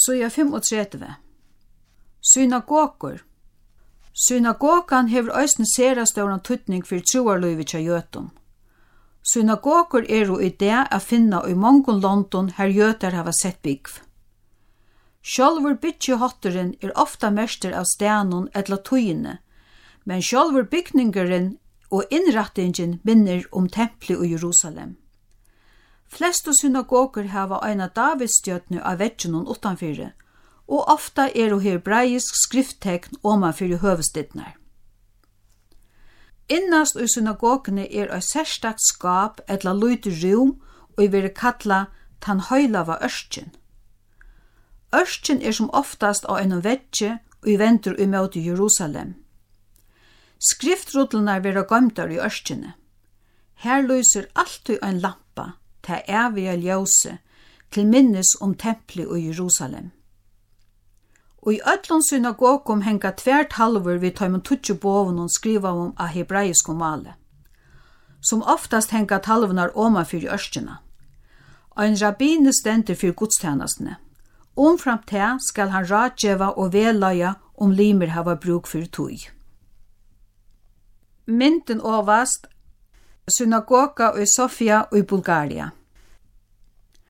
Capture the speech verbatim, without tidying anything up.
Så er femogtretivu. Synagogur. Synagogan hevur eisini sera stóran týdning fyri trúarlívið hjá jøtum. Synagogur eru í dag at finna í mongum londum her jøtar hava sett bygv. Sjálvur byggihátturin er ofta mestur av stænum ella tøyini, men sjálvur bygningurin og innrættingin minnir um templi í Jerusalem. Flestu synagogur hava eina Davidsstjørnu av vegginum utanfyri, og ofta eru hebraisk skrifttekn omanfyri høvuðsdyrnar. Innast í synagoguni er eitt serstakt skap ella lítið rúm og verður kalla tann heilava ørkin. Ørkin er som oftast á einum veggi og vendur í móti Jerusalem. Skriftrullnar verða goymdar í ørkini. Her lýsir altíð ein lampa, ta eviga ljósi, til minnis um templi í Jerusalem. Og í öllum synagogum henga tvær talvur við teimum tíggju bóvunum skrivaðum á hebraiskum mali. Som oftast henga talvunar omanfyri ørkina. Ein rabbini stendur fyri gudstænastuni. Umframt te skal han ráðgeva og velaja om limir hava brúk fyrir tøy. Myndin ovast synagoga í Sofia í Bulgaria.